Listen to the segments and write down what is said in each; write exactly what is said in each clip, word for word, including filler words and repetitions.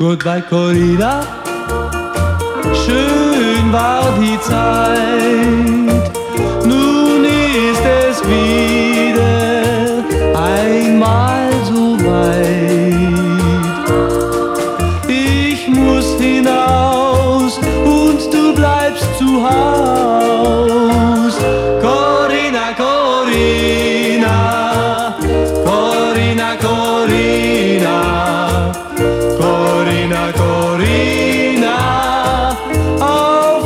Goodbye Corinna, schön war die Zeit, nun ist es wieder einmal so weit. Ich muss hinaus und du bleibst zu Haus. Corinna, Corinna, Corinna, Corinna, Corinna, Corinna, auf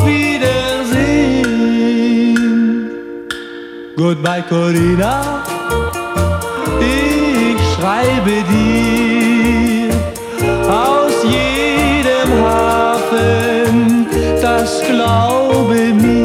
Wiedersehen. Goodbye Corinna, ich schreibe dir aus jedem Hafen, das glaube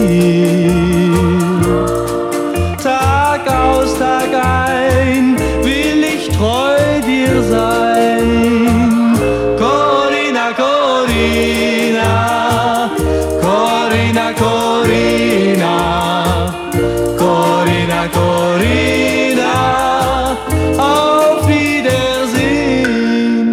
mir. Tag aus, Tag ein will ich treu dir sein. Corinna, Corinna, Corinna, Corinna, Corinna, Corinna, auf Wiedersehen.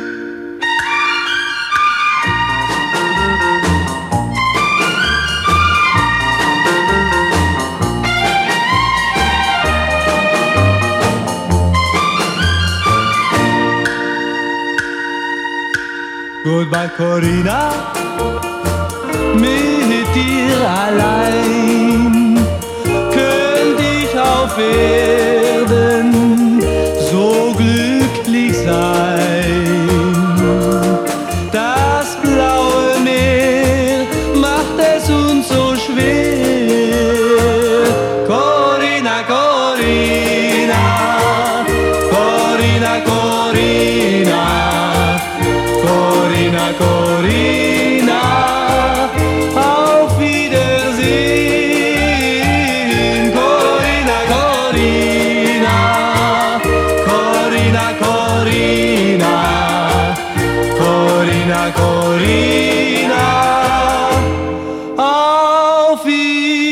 Goodbye Corinna, mit dir allein könnt ich auf Erden so glücklich sein. Das blaue Meer macht es uns so schwer. Corinna, Corinna, Corinna, Corinna, Corinna, Corinna, auf Wiedersehen. Corinna, Corinna, Corinna, Corinna, Corinna, Corinna, auf Wiedersehen.